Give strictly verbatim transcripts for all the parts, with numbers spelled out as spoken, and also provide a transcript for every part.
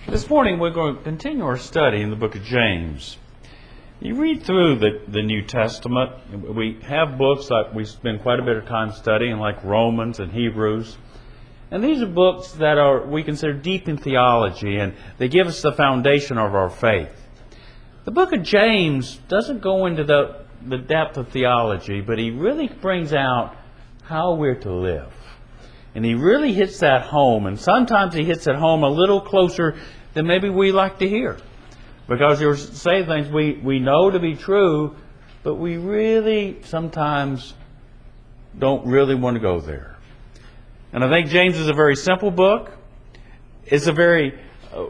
This morning we're going to continue our study in the book of James. You read through the, the New Testament. We have books that we spend quite a bit of time studying, like Romans and Hebrews. And these are books that are we consider deep in theology, and they give us the foundation of our faith. The book of James doesn't go into the, the depth of theology, but he really brings out how we're to live. And he really hits that home, and sometimes he hits it home a little closer than maybe we like to hear. Because you're saying things we, we know to be true, but we really sometimes don't really want to go there. And I think James is a very simple book. It's a very uh,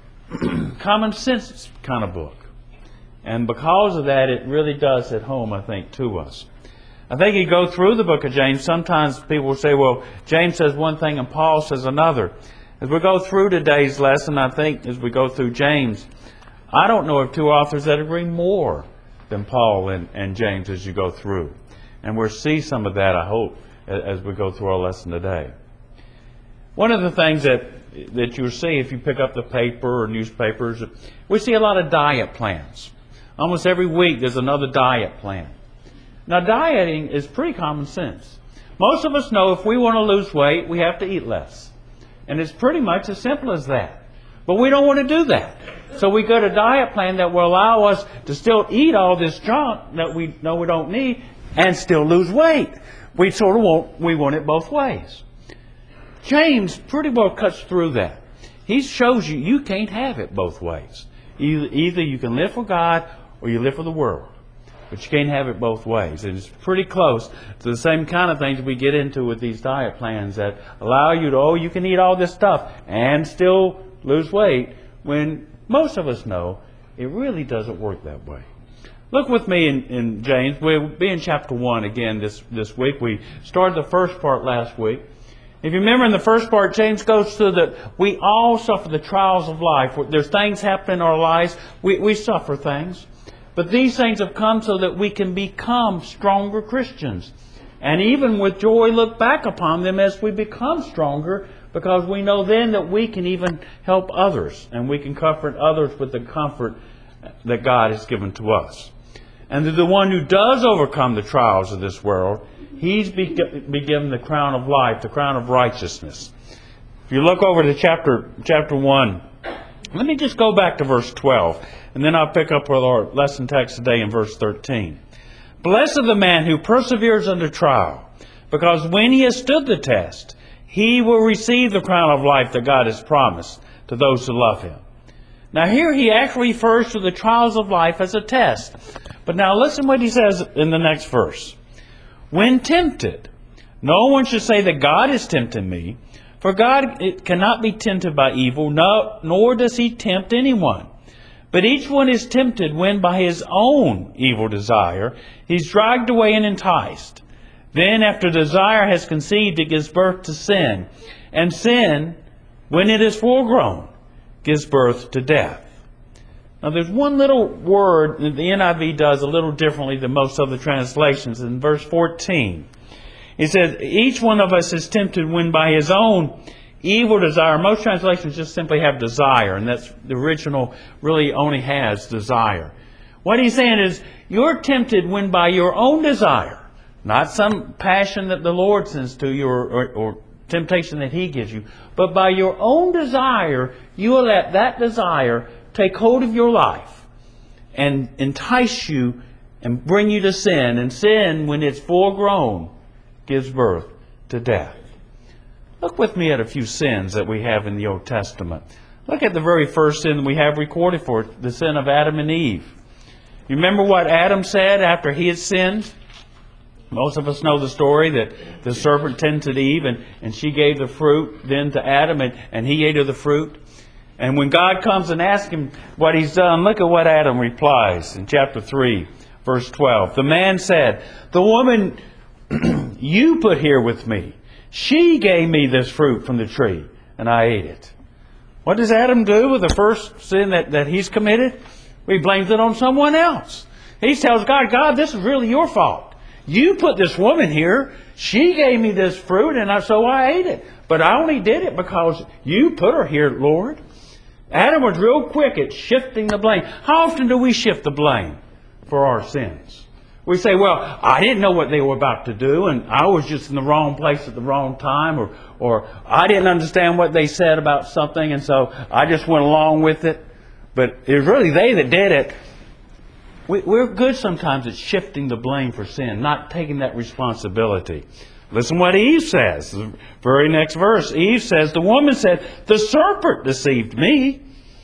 common sense kind of book. And because of that, it really does hit home, I think, to us. I think you go through the book of James, sometimes people will say, well, James says one thing and Paul says another. As we go through today's lesson, I think as we go through James, I don't know of two authors that agree more than Paul and, and James as you go through. And we'll see some of that, I hope, as we go through our lesson today. One of the things that, that you'll see if you pick up the paper or newspapers, we see a lot of diet plans. Almost every week there's another diet plan. Now, dieting is pretty common sense. Most of us know if we want to lose weight, we have to eat less. And it's pretty much as simple as that. But we don't want to do that. So we go to a diet plan that will allow us to still eat all this junk that we know we don't need and still lose weight. We sort of want, we want it both ways. James pretty well cuts through that. He shows you you can't have it both ways. Either, either you can live for God or you live for the world. But you can't have it both ways. And it's pretty close to the same kind of things we get into with these diet plans that allow you to, oh, you can eat all this stuff and still lose weight, when most of us know it really doesn't work that way. Look with me in, in James. We'll be in chapter one again this, this week. We started the first part last week. If you remember in the first part, James goes through that we all suffer the trials of life. There's things happen in our lives. We, we suffer things. But these things have come so that we can become stronger Christians. And even with joy look back upon them as we become stronger, because we know then that we can even help others. And we can comfort others with the comfort that God has given to us. And to the one who does overcome the trials of this world, he's be given the crown of life, the crown of righteousness. If you look over to chapter, chapter one, let me just go back to verse twelve. And then I'll pick up with our lesson text today in verse thirteen. Blessed the man who perseveres under trial, because when he has stood the test, he will receive the crown of life that God has promised to those who love Him. Now here he actually refers to the trials of life as a test. But now listen what he says in the next verse. When tempted, no one should say that God is tempting me, for God cannot be tempted by evil, no, nor does He tempt anyone. But each one is tempted when by his own evil desire he's dragged away and enticed. Then after desire has conceived, it gives birth to sin. And sin, when it is full grown, gives birth to death. Now there's one little word that the N I V does a little differently than most other translations. In verse fourteen, it says, each one of us is tempted when by his own evil desire. Most translations just simply have desire, and that's the original really only has desire. What he's saying is, you're tempted when by your own desire, not some passion that the Lord sends to you or, or, or temptation that He gives you, but by your own desire, you will let that desire take hold of your life and entice you and bring you to sin. And sin, when it's full grown, gives birth to death. Look with me at a few sins that we have in the Old Testament. Look at the very first sin we have recorded for it, the sin of Adam and Eve. You remember what Adam said after he had sinned? Most of us know the story that the serpent tempted Eve and, and she gave the fruit then to Adam and, and he ate of the fruit. And when God comes and asks him what he's done, look at what Adam replies in chapter three, verse twelve. The man said, the woman you put here with me, she gave me this fruit from the tree, and I ate it. What does Adam do with the first sin that, that he's committed? He blames it on someone else. He tells God, God, this is really your fault. You put this woman here. She gave me this fruit, and I, so I ate it. But I only did it because you put her here, Lord. Adam was real quick at shifting the blame. How often do we shift the blame for our sins? We say, well, I didn't know what they were about to do, and I was just in the wrong place at the wrong time, or, or I didn't understand what they said about something, and so I just went along with it. But it was really they that did it. We, we're good sometimes at shifting the blame for sin, not taking that responsibility. Listen what Eve says. The very next verse. Eve says, the woman said, the serpent deceived me.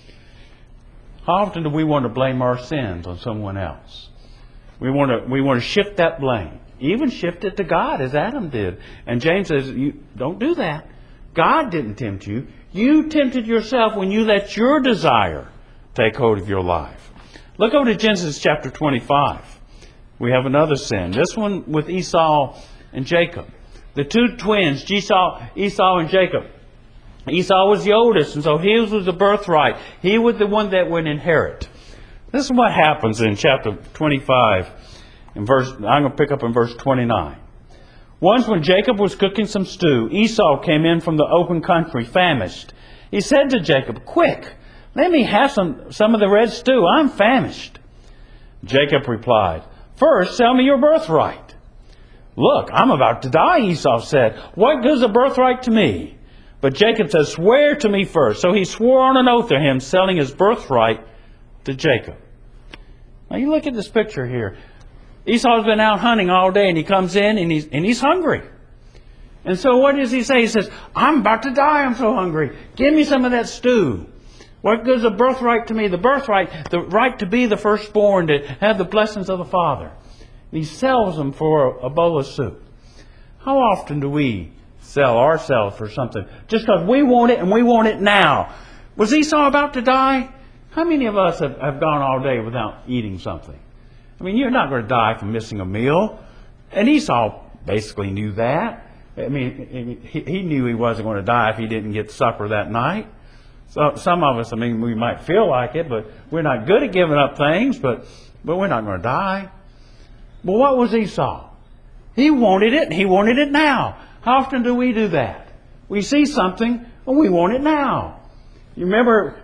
How often do we want to blame our sins on someone else? We want to we want to shift that blame. Even shift it to God, as Adam did. And James says, you don't do that. God didn't tempt you. You tempted yourself when you let your desire take hold of your life. Look over to Genesis chapter twenty-five. We have another sin. This one with Esau and Jacob. The two twins, Esau, Esau and Jacob. Esau was the oldest, and so his was the birthright. He was the one that would inherit. This is what happens in chapter twenty-five. In verse, I'm going to pick up in verse twenty-nine. Once when Jacob was cooking some stew, Esau came in from the open country, famished. He said to Jacob, quick, let me have some, some of the red stew. I'm famished. Jacob replied, first, sell me your birthright. Look, I'm about to die, Esau said. What gives a birthright to me? But Jacob said, swear to me first. So he swore on an oath to him, selling his birthright to Jacob. Now you look at this picture here. Esau's been out hunting all day, and he comes in and he's, and he's hungry. And so what does he say? He says, I'm about to die, I'm so hungry. Give me some of that stew. What gives a birthright to me? The birthright, the right to be the firstborn, to have the blessings of the Father. And he sells them for a, a bowl of soup. How often do we sell ourselves for something just because we want it and we want it now? Was Esau about to die? How many of us have, have gone all day without eating something? I mean, you're not going to die from missing a meal. And Esau basically knew that. I mean, he, he knew he wasn't going to die if he didn't get supper that night. So some of us, I mean, we might feel like it, but we're not good at giving up things, but, but we're not going to die. But what was Esau? He wanted it, and he wanted it now. How often do we do that? We see something, and we want it now. You remember,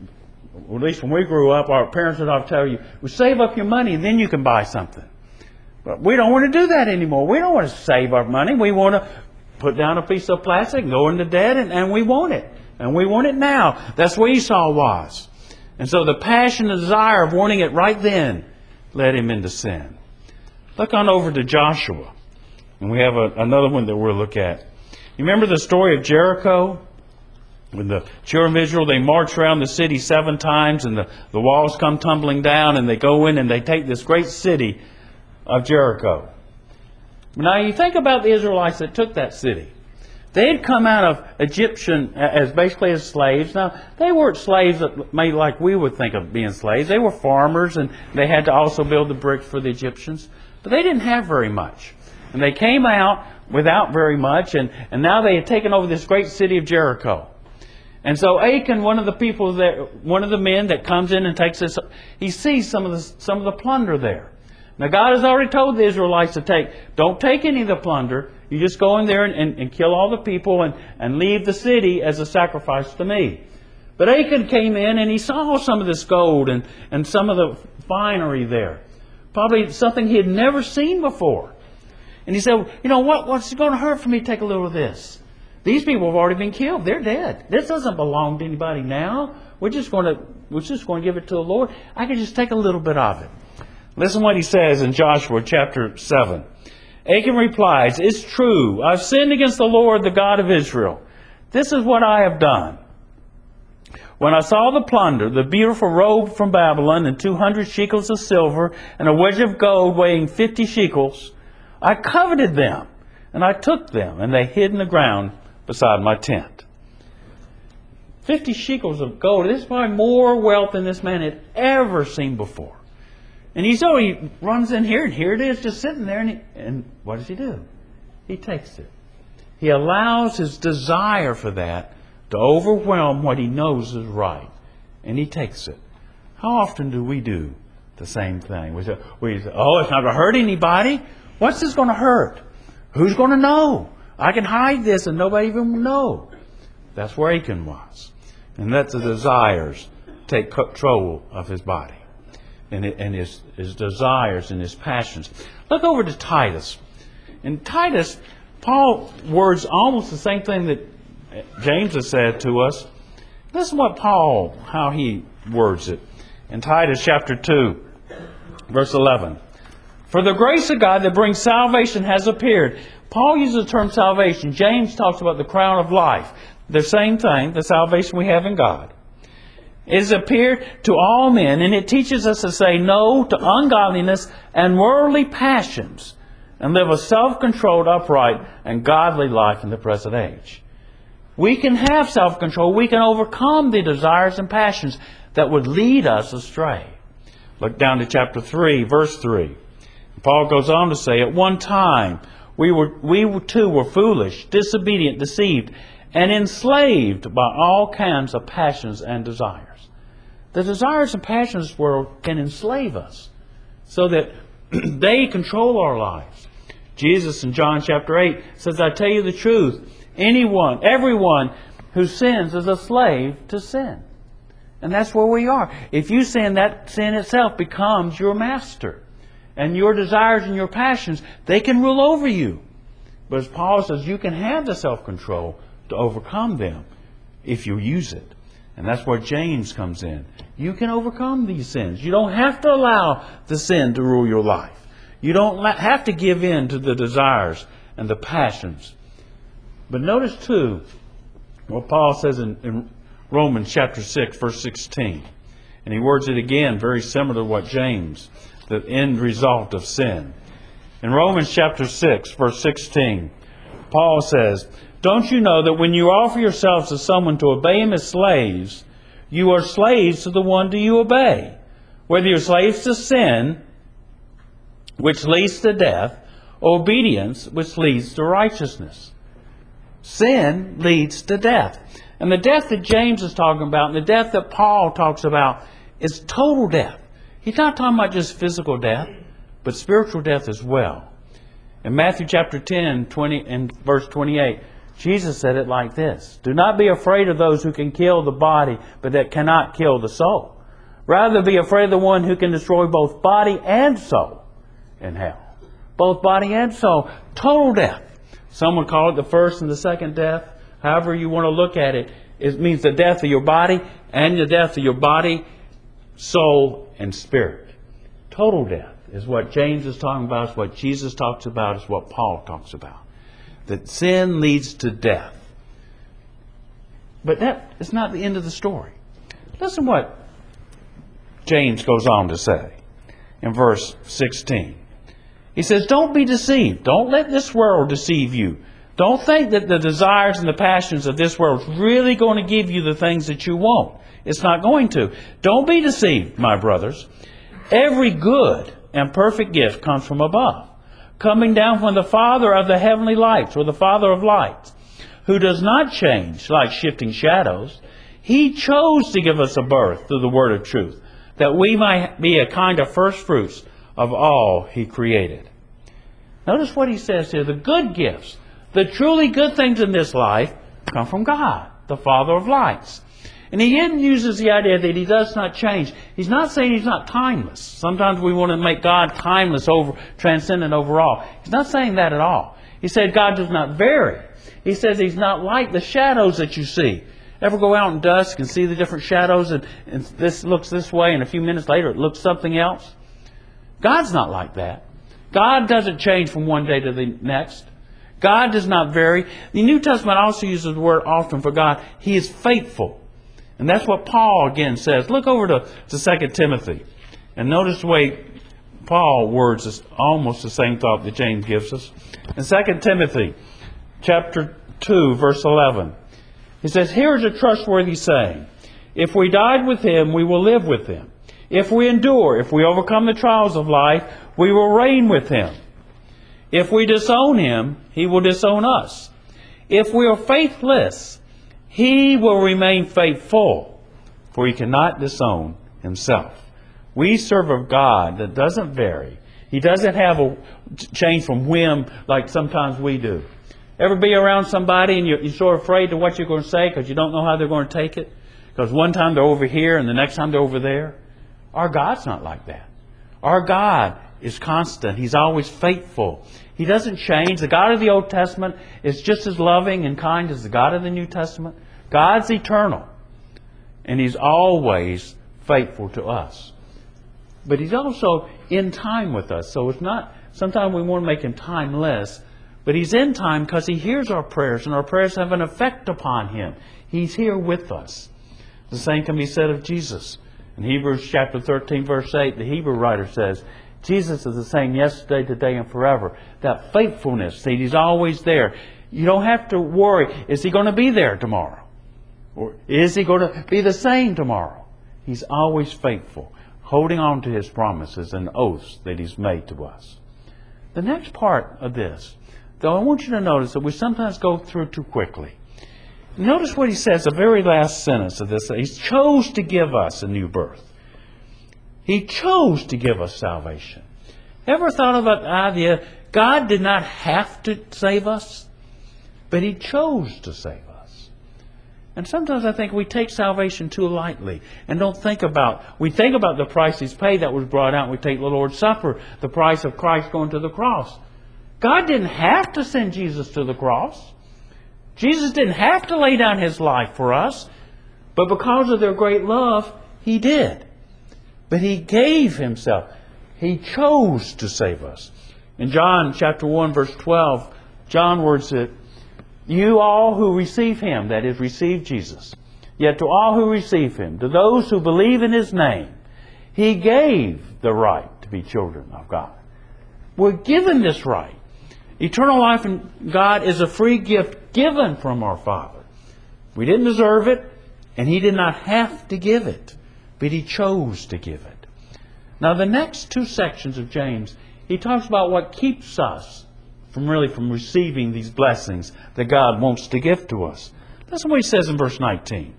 at least when we grew up, our parents would often tell you, well, save up your money, and then you can buy something. But we don't want to do that anymore. We don't want to save our money. We want to put down a piece of plastic and go into debt, and, and we want it. And we want it now. That's where Esau was. And so the passion and desire of wanting it right then led him into sin. Look on over to Joshua. And we have a, another one that we'll look at. You remember the story of Jericho? When the children of Israel, they march around the city seven times, and the, the walls come tumbling down, and they go in and they take this great city of Jericho. Now you think about the Israelites that took that city. They had come out of Egyptian as basically as slaves. Now, they weren't slaves that made like we would think of being slaves. They were farmers, and they had to also build the bricks for the Egyptians. But they didn't have very much. And they came out without very much, and, and now they had taken over this great city of Jericho. And so Achan, one of the people that, one of the men that comes in and takes this, he sees some of the some of the plunder there. Now God has already told the Israelites to take, don't take any of the plunder. You just go in there and, and, and kill all the people and, and leave the city as a sacrifice to me. But Achan came in and he saw some of this gold and, and some of the finery there. Probably something he had never seen before. And he said, you know what, what's it going to hurt for me to take a little of this? These people have already been killed. They're dead. This doesn't belong to anybody now. We're just going to, we're just going to give it to the Lord. I can just take a little bit of it. Listen what he says in Joshua chapter seven. Achan replies, it's true. I've sinned against the Lord, the God of Israel. This is what I have done. When I saw the plunder, the beautiful robe from Babylon and two hundred shekels of silver and a wedge of gold weighing fifty shekels, I coveted them and I took them and they hid in the ground beside my tent. Fifty shekels of gold. This is probably more wealth than this man had ever seen before. And he so he runs in here, and here it is just sitting there. And, he, and what does he do? He takes it. He allows his desire for that to overwhelm what he knows is right. And he takes it. How often do we do the same thing? We say, we say oh, it's not going to hurt anybody. What's this going to hurt? Who's going to know? I can hide this and nobody even will know. That's where Achan was. and let the desires take control of his body and, it, and his, his desires and his passions. Look over to Titus. In Titus, Paul words almost the same thing that James has said to us. Listen what Paul, how he words it. In Titus chapter two, verse eleven. For the grace of God that brings salvation has appeared. Paul uses the term salvation. James talks about the crown of life. The same thing, the salvation we have in God. It has appeared to all men, and it teaches us to say no to ungodliness and worldly passions, and live a self-controlled, upright, and godly life in the present age. We can have self-control. We can overcome the desires and passions that would lead us astray. Look down to chapter three, verse three. Paul goes on to say, at one time we were we too were foolish, disobedient, deceived, and enslaved by all kinds of passions and desires. The desires and passions of this world can enslave us so that they control our lives. Jesus in John chapter eight says, I tell you the truth, anyone, everyone who sins is a slave to sin. And that's where we are. If you sin, that sin itself becomes your master. And your desires and your passions, they can rule over you. But as Paul says, you can have the self-control to overcome them if you use it. And that's where James comes in. You can overcome these sins. You don't have to allow the sin to rule your life. You don't have to give in to the desires and the passions. But notice too what Paul says in, in Romans chapter six, verse sixteen. And he words it again very similar to what James, the end result of sin. In Romans chapter six, verse sixteen, Paul says, don't you know that when you offer yourselves to someone to obey him as slaves, you are slaves to the one do you obey, whether you're slaves to sin, which leads to death, or obedience, which leads to righteousness. Sin leads to death. And the death that James is talking about, and the death that Paul talks about, is total death. He's not talking about just physical death, but spiritual death as well. In Matthew chapter ten, twenty and verse twenty-eight, Jesus said it like this: do not be afraid of those who can kill the body, but that cannot kill the soul. Rather be afraid of the one who can destroy both body and soul in hell. Both body and soul. Total death. Some would call it the first and the second death. However you want to look at it, it means the death of your body and the death of your body, soul, and spirit. Total death is what James is talking about, is what Jesus talks about, is what Paul talks about. That sin leads to death. But that is not the end of the story. Listen what James goes on to say in verse sixteen. He says, don't be deceived. Don't let this world deceive you. Don't think that the desires and the passions of this world is really going to give you the things that you want. It's not going to. Don't be deceived, my brothers. Every good and perfect gift comes from above, coming down from the Father of the heavenly lights, or the Father of lights, who does not change like shifting shadows. He chose to give us a birth through the word of truth, that we might be a kind of first fruits of all He created. Notice what he says here. The good gifts, the truly good things in this life, come from God, the Father of lights. And he even uses the idea that He does not change. He's not saying He's not timeless. Sometimes we want to make God timeless, over, transcendent over all. He's not saying that at all. He said God does not vary. He says He's not like the shadows that you see. Ever go out in dusk and see the different shadows, and, and this looks this way, and a few minutes later it looks something else? God's not like that. God doesn't change from one day to the next. God does not vary. The New Testament also uses the word often for God. He is faithful. And that's what Paul again says. Look over to, to Second Timothy. And notice the way Paul words is almost the same thought that James gives us. In Second Timothy chapter two, verse eleven, he says, here is a trustworthy saying. If we died with Him, we will live with Him. If we endure, if we overcome the trials of life, we will reign with Him. If we disown Him, He will disown us. If we are faithless, He will remain faithful, for He cannot disown Himself. We serve a God that doesn't vary. He doesn't have a change from whim like sometimes we do. Ever be around somebody and you're, you're sort of afraid of what you're going to say because you don't know how they're going to take it? because one time they're over here and the next time they're over there. Our God's not like that. Our God is constant. He's always faithful. He doesn't change. The God of the Old Testament is just as loving and kind as the God of the New Testament. God's eternal. And He's always faithful to us. But He's also in time with us. So it's not, sometimes we want to make Him timeless. But He's in time because He hears our prayers, and our prayers have an effect upon Him. He's here with us. The same can be said of Jesus. In Hebrews chapter thirteen, verse eight, the Hebrew writer says, Jesus is the same yesterday, today, and forever. That faithfulness, see, He's always there. You don't have to worry, is He going to be there tomorrow? Or is He going to be the same tomorrow? He's always faithful, holding on to His promises and oaths that He's made to us. The next part of this, though, I want you to notice that we sometimes go through too quickly. Notice what He says, the very last sentence of this. He chose to give us a new birth. He chose to give us salvation. Ever thought about the idea, God did not have to save us, but He chose to save us. And sometimes I think we take salvation too lightly and don't think about, we think about the price He's paid that was brought out. We take the Lord's Supper, the price of Christ going to the cross. God didn't have to send Jesus to the cross. Jesus didn't have to lay down His life for us, but because of their great love, He did. But He gave Himself. He chose to save us. In John chapter one, verse twelve, John words it, you all who receive Him, that is, receive Jesus, yet to all who receive Him, to those who believe in His name, He gave the right to be children of God. We're given this right. Eternal life in God is a free gift given from our Father. We didn't deserve it, and He did not have to give it, but He chose to give it. Now, the next two sections of James, he talks about what keeps us from really from receiving these blessings that God wants to give to us. Listen what he says in verse nineteen.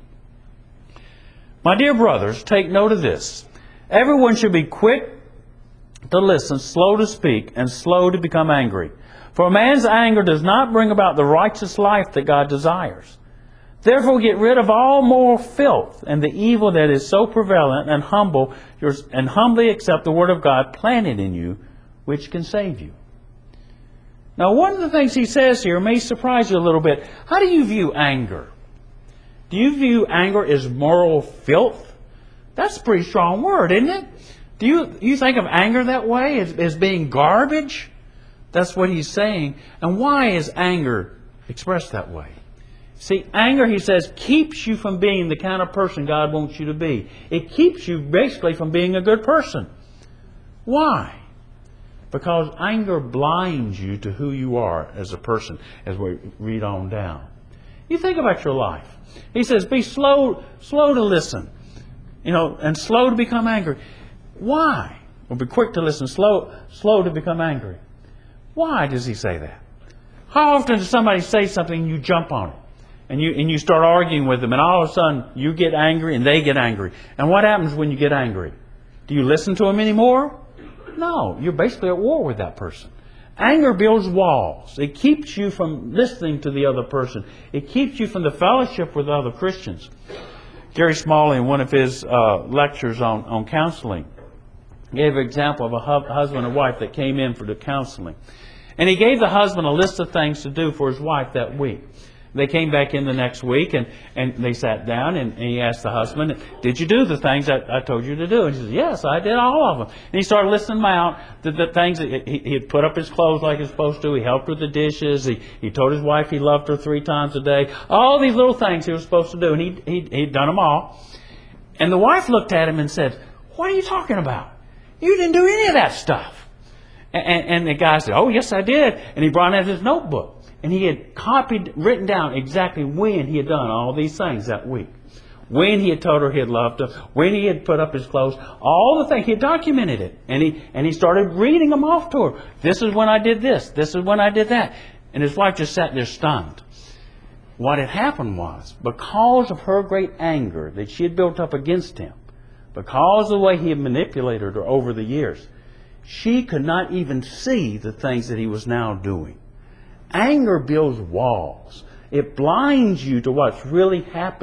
My dear brothers, take note of this. Everyone should be quick to listen, slow to speak, and slow to become angry. For a man's anger does not bring about the righteous life that God desires. Therefore get rid of all moral filth and the evil that is so prevalent, and humble and humbly accept the word of God planted in you, which can save you. Now, one of the things he says here may surprise you a little bit. How do you view anger? Do you view anger as moral filth? That's a pretty strong word, isn't it? Do you, you think of anger that way, as, as being garbage? That's what he's saying. And why is anger expressed that way? See, anger, he says, keeps you from being the kind of person God wants you to be. It keeps you basically from being a good person. Why? Because anger blinds you to who you are as a person, as we read on down. You think about your life. He says, be slow, slow to listen, you know, and slow to become angry. Why? Well, be quick to listen, slow, slow to become angry. Why does he say that? How often does somebody say something and you jump on it? And you, and you start arguing with them, and all of a sudden you get angry and they get angry. And what happens when you get angry? Do you listen to them anymore? No, you're basically at war with that person. Anger builds walls. It keeps you from listening to the other person. It keeps you from the fellowship with other Christians. Gary Smalley, in one of his uh, lectures on, on counseling, gave an example of a hu- husband and wife that came in for the counseling. And he gave the husband a list of things to do for his wife that week. They came back in the next week, and, and they sat down, and, and he asked the husband, did you do the things that I told you to do? And he says, yes, I did all of them. And he started listing them out, the, the things that he, he had put up his clothes like he was supposed to. He helped with the dishes. He, he told his wife he loved her three times a day. All these little things he was supposed to do, and he, he, he'd done them all. And the wife looked at him and said, what are you talking about? You didn't do any of that stuff. And, and, and the guy said, oh, yes, I did. And he brought out his notebook. And he had copied, written down exactly when he had done all these things that week. When he had told her he had loved her. When he had put up his clothes. All the things. He had documented it. And he, and he started reading them off to her. This is when I did this. This is when I did that. And his wife just sat there stunned. What had happened was, because of her great anger that she had built up against him, because of the way he had manipulated her over the years, she could not even see the things that he was now doing. Anger builds walls. It blinds you to what's really happening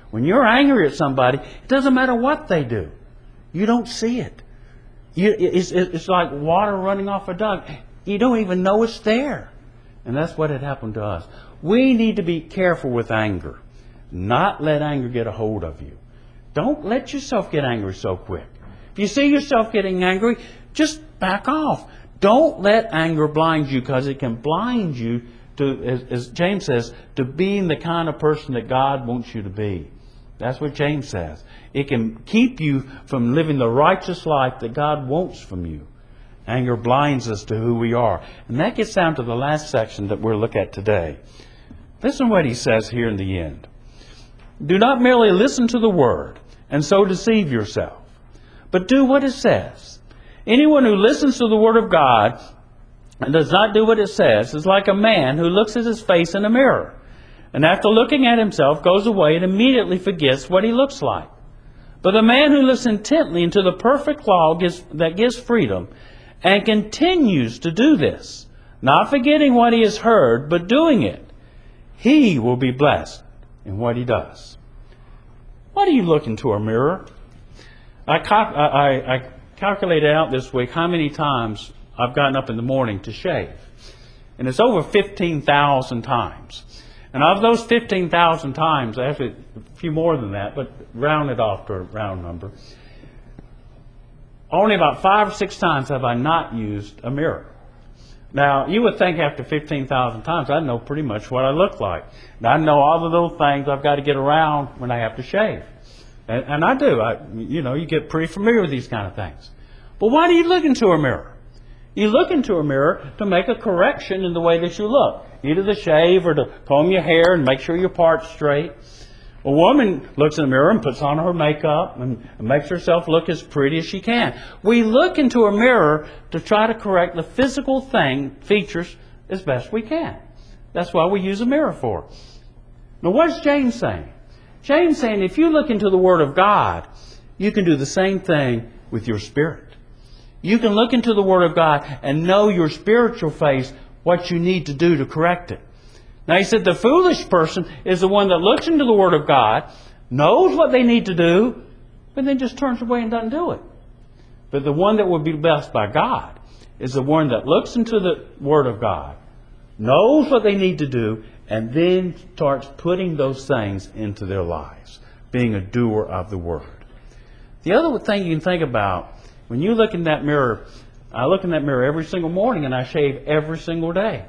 When you're angry at somebody, it doesn't matter what they do. You don't see it. You, it's, it's like water running off a duck. You don't even know it's there. And that's what had happened to us. We need to be careful with anger. Not let anger get a hold of you. Don't let yourself get angry so quick. If you see yourself getting angry, just back off. Don't let anger blind you, because it can blind you to, as, as James says, to being the kind of person that God wants you to be. That's what James says. It can keep you from living the righteous life that God wants from you. Anger blinds us to who we are. And that gets down to the last section that we'll look at today. Listen to what he says here in the end. Do not merely listen to the word and so deceive yourself, but do what it says. Anyone who listens to the word of God and does not do what it says is like a man who looks at his face in a mirror, and after looking at himself goes away and immediately forgets what he looks like. But the man who looks intently into the perfect law gives, that gives freedom, and continues to do this, not forgetting what he has heard, but doing it, he will be blessed in what he does. Why do you look into a mirror? I, cal- I, I calculated out this week how many times I've gotten up in the morning to shave. And it's over fifteen thousand times. And of those fifteen thousand times, actually a few more than that, but round it off to a round number, only about five or six times have I not used a mirror. Now, you would think after fifteen thousand times, I'd know pretty much what I look like. And I know all the little things I've got to get around when I have to shave. And, and I do. I, you know, you get pretty familiar with these kind of things. But why do you look into a mirror? You look into a mirror to make a correction in the way that you look. Either to shave or to comb your hair and make sure your part's straight. A woman looks in the mirror and puts on her makeup and makes herself look as pretty as she can. We look into a mirror to try to correct the physical thing, features, as best we can. That's why we use a mirror for. Now what's James saying? James saying if you look into the Word of God, you can do the same thing with your spirit. You can look into the Word of God and know your spiritual face, what you need to do to correct it. Now he said the foolish person is the one that looks into the Word of God, knows what they need to do, but then just turns away and doesn't do it. But the one that will be blessed by God is the one that looks into the Word of God, knows what they need to do, and then starts putting those things into their lives, being a doer of the Word. The other thing you can think about, when you look in that mirror, I look in that mirror every single morning and I shave every single day.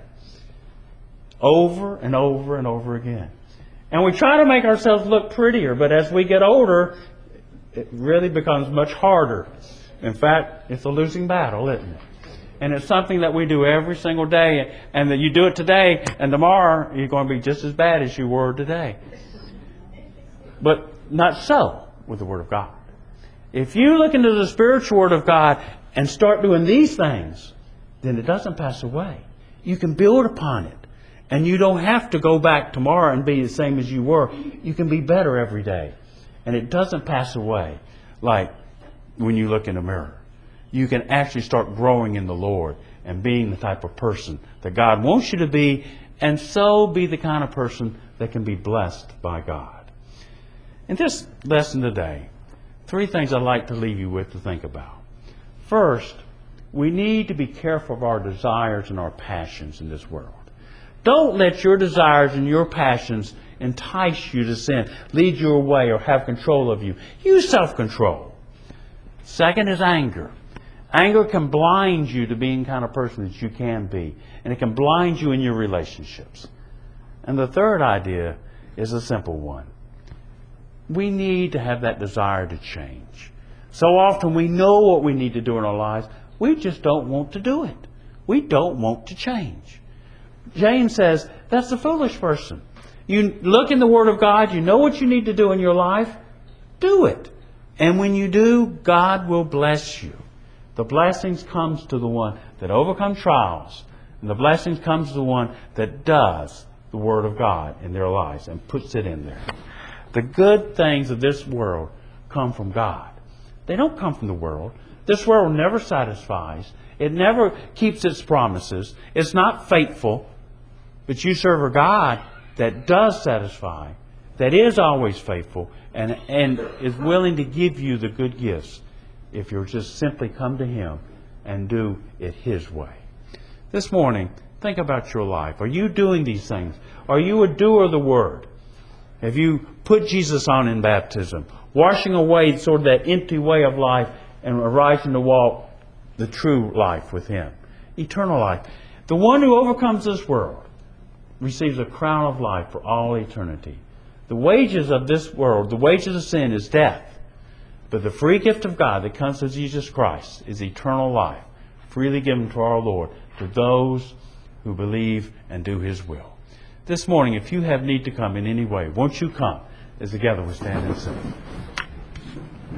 Over and over and over again. And we try to make ourselves look prettier, but as we get older, it really becomes much harder. In fact, it's a losing battle, isn't it? And it's something that we do every single day, and that you do it today, and tomorrow you're going to be just as bad as you were today. But not so with the Word of God. If you look into the spiritual Word of God and start doing these things, then it doesn't pass away. You can build upon it. And you don't have to go back tomorrow and be the same as you were. You can be better every day. And it doesn't pass away like when you look in a mirror. You can actually start growing in the Lord and being the type of person that God wants you to be, and so be the kind of person that can be blessed by God. In this lesson today, three things I'd like to leave you with to think about. First, we need to be careful of our desires and our passions in this world. Don't let your desires and your passions entice you to sin, lead you away, or have control of you. Use self-control. Second is anger. Anger can blind you to being the kind of person that you can be. And it can blind you in your relationships. And the third idea is a simple one. We need to have that desire to change. So often we know what we need to do in our lives. We just don't want to do it. We don't want to change. James says, that's the foolish person. You look in the Word of God, you know what you need to do in your life, do it. And when you do, God will bless you. The blessings comes to the one that overcomes trials. And the blessings comes to the one that does the Word of God in their lives and puts it in there. The good things of this world come from God. They don't come from the world. This world never satisfies. It never keeps its promises. It's not faithful. But you serve a God that does satisfy that is always faithful and, and is willing to give you the good gifts if you'll just simply come to Him and do it His way. This morning, think about your life. Are you doing these things? Are you a doer of the Word? Have you put Jesus on in baptism, washing away sort of that empty way of life and arising to walk the true life with Him? Eternal life. The one who overcomes this world receives a crown of life for all eternity. The wages of this world, the wages of sin is death. But the free gift of God that comes through Jesus Christ is eternal life, freely given to our Lord, to those who believe and do His will. This morning, if you have need to come in any way, won't you come as together we stand and sing?